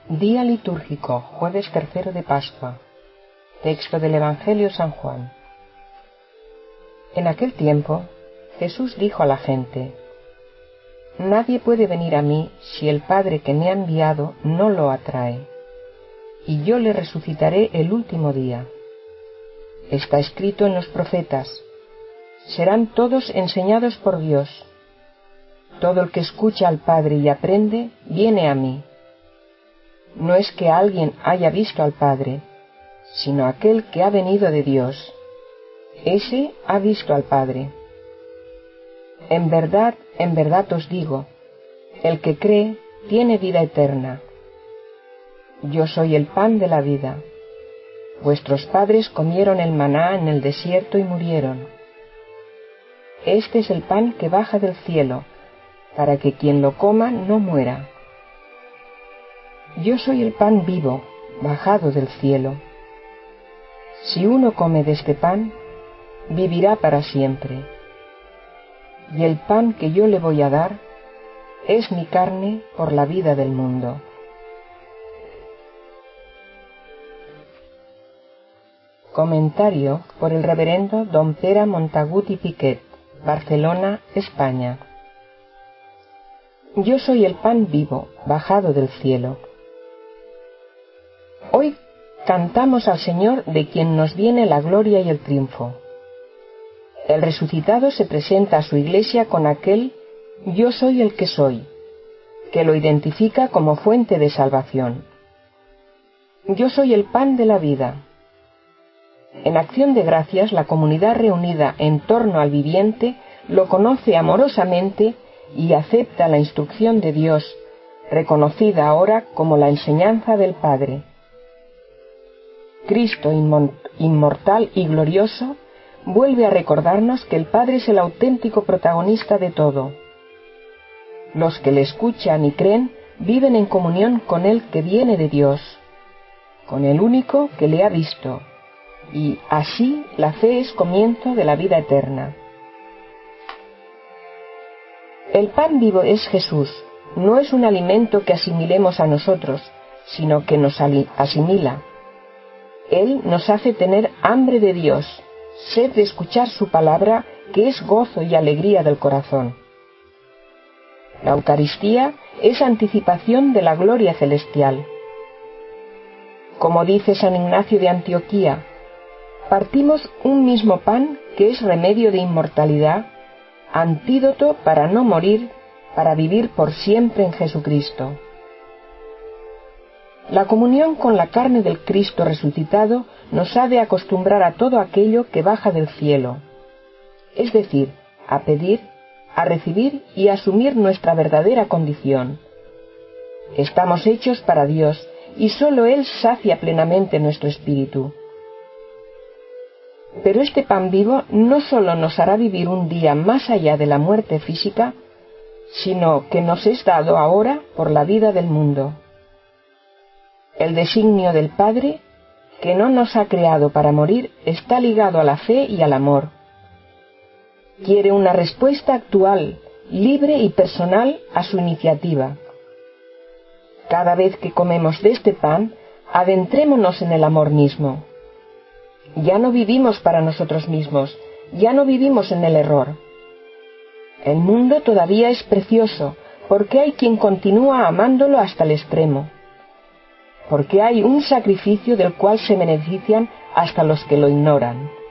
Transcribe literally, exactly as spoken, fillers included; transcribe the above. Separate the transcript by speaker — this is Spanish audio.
Speaker 1: Día litúrgico, jueves tercero de Pascua. Texto del Evangelio San Juan. En aquel tiempo, Jesús dijo a la gente: Nadie puede venir a mí si el Padre que me ha enviado no lo atrae, y yo le resucitaré el último día. Está escrito en los profetas: serán todos enseñados por Dios. Todo el que escucha al Padre y aprende, viene a mí. No es que alguien haya visto al Padre, sino aquel que ha venido de Dios. Ese ha visto al Padre. En verdad, en verdad os digo, el que cree tiene vida eterna. Yo soy el pan de la vida. Vuestros padres comieron el maná en el desierto y murieron. Este es el pan que baja del cielo, para que quien lo coma no muera. Yo soy el pan vivo, bajado del cielo. Si uno come de este pan, vivirá para siempre. Y el pan que yo le voy a dar es mi carne por la vida del mundo. Comentario por el reverendo don Pere Montagut i Piquet, Barcelona, España. Yo soy el pan vivo, bajado del cielo. Hoy cantamos al Señor, de quien nos viene la gloria y el triunfo. El resucitado se presenta a su iglesia con aquel yo soy el que soy, que lo identifica como fuente de salvación. Yo soy el pan de la vida. En acción de gracias, la comunidad reunida en torno al viviente lo conoce amorosamente y acepta la instrucción de Dios, reconocida ahora como la enseñanza del Padre. Cristo inmortal y glorioso vuelve a recordarnos que el Padre es el auténtico protagonista de todo. Los que le escuchan y creen viven en comunión con Él que viene de Dios, con el único que le ha visto, y así la fe es comienzo de la vida eterna. El pan vivo es Jesús, no es un alimento que asimilemos a nosotros, sino que nos asimila. Él nos hace tener hambre de Dios, sed de escuchar su palabra, que es gozo y alegría del corazón. La Eucaristía es anticipación de la gloria celestial. Como dice San Ignacio de Antioquía, partimos un mismo pan que es remedio de inmortalidad, antídoto para no morir, para vivir por siempre en Jesucristo. La comunión con la carne del Cristo resucitado nos ha de acostumbrar a todo aquello que baja del cielo, es decir, a pedir, a recibir y a asumir nuestra verdadera condición. Estamos hechos para Dios y sólo Él sacia plenamente nuestro espíritu. Pero este pan vivo no sólo nos hará vivir un día más allá de la muerte física, sino que nos es dado ahora por la vida del mundo. El designio del Padre, que no nos ha creado para morir, está ligado a la fe y al amor. Quiere una respuesta actual, libre y personal a su iniciativa. Cada vez que comemos de este pan, adentrémonos en el amor mismo. Ya no vivimos para nosotros mismos, ya no vivimos en el error. El mundo todavía es precioso, porque hay quien continúa amándolo hasta el extremo. Porque hay un sacrificio del cual se benefician hasta los que lo ignoran.